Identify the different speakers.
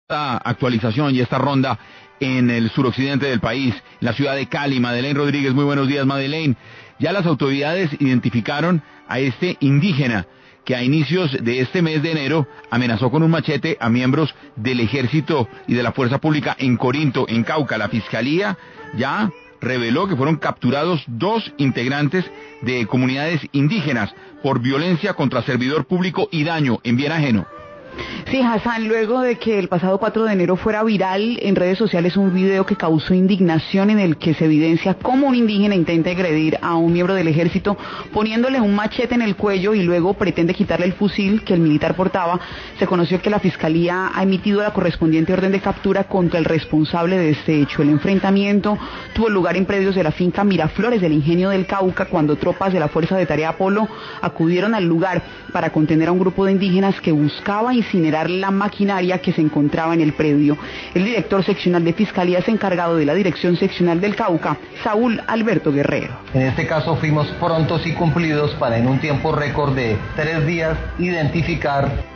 Speaker 1: Esta actualización y esta ronda en el suroccidente del país, la ciudad de Cali. Madeleine Rodríguez, muy buenos días, Madeleine. Ya las autoridades identificaron a este indígena que a inicios de este mes de enero amenazó con un machete a miembros del ejército y de la fuerza pública en Corinto, en Cauca. La fiscalía ya reveló que fueron capturados 2 integrantes de comunidades indígenas por violencia contra servidor público y daño en bien ajeno.
Speaker 2: Sí, Hassan, luego de que el pasado 4 de enero fuera viral en redes sociales un video que causó indignación en el que se evidencia cómo un indígena intenta agredir a un miembro del ejército poniéndole un machete en el cuello y luego pretende quitarle el fusil que el militar portaba, se conoció que la Fiscalía ha emitido la correspondiente orden de captura contra el responsable de este hecho. El enfrentamiento tuvo lugar en predios de la finca Miraflores del Ingenio del Cauca cuando tropas de la Fuerza de Tarea Apolo acudieron al lugar para contener a un grupo de indígenas que buscaba incinerar la maquinaria que se encontraba en el predio. El director seccional de Fiscalías encargado de la Dirección Seccional del Cauca, Saúl Alberto Guerrero.
Speaker 3: En este caso fuimos prontos y cumplidos para en un tiempo récord de 3 días identificar